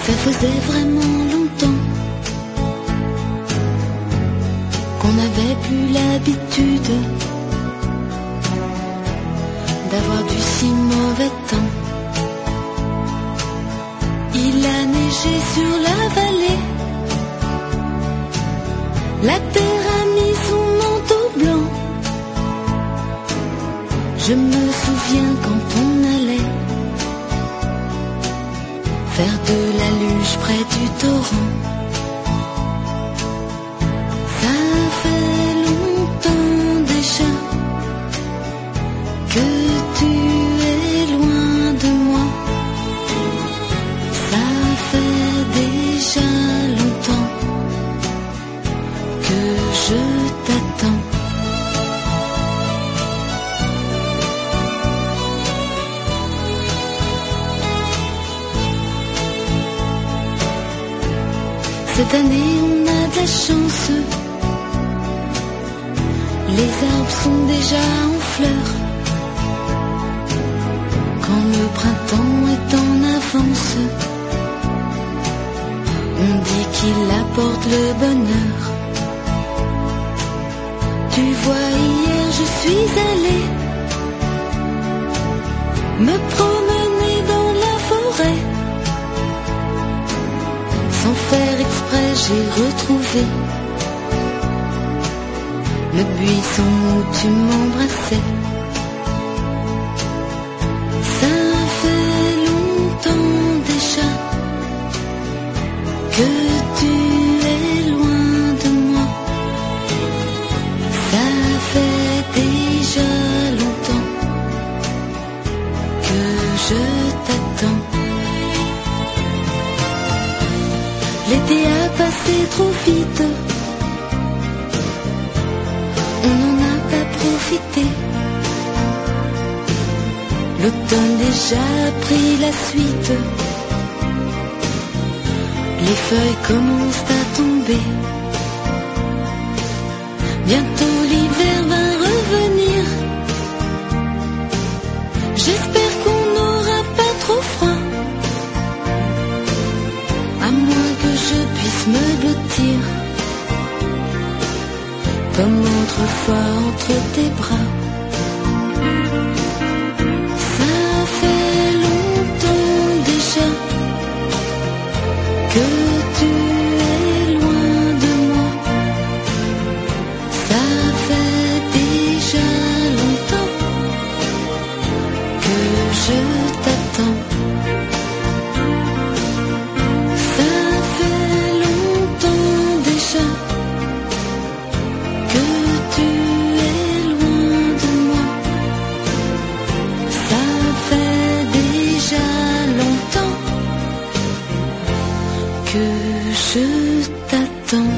Ça faisait vraiment longtemps qu'on n'avait plus l'habitude d'avoir du si mauvais temps. Il a neigé sur la vallée, la terre a mis son manteau blanc. Je me souviens quand on allait faire de la luge près du torrent. Ça fait longtemps déjà que tu es loin de moi. Ça fait déjà longtemps que je t'attends. Cette année on a de la chance, les arbres sont déjà en fleurs. Quand le printemps est en avance, on dit qu'il apporte le bonheur. Tu vois, hier je suis allée me promener dans la forêt. Sans faire exprès, j'ai retrouvé le buisson où tu m'embrassais. Ça fait longtemps déjà que tu es loin de moi. Ça fait déjà longtemps que je t'attends. L'été a passé trop vite, on n'en a pas profité. L'automne déjà a pris la suite, les feuilles commencent à tomber. Bientôt l'hiver va revenir, j'espère qu'on n'aura pas trop froid, à moins que je puisse me blottir comme autrefois entre tes bras. Ça fait longtemps déjà que tu es loin de moi. Ça fait déjà longtemps que je t'attends. Je t'attends.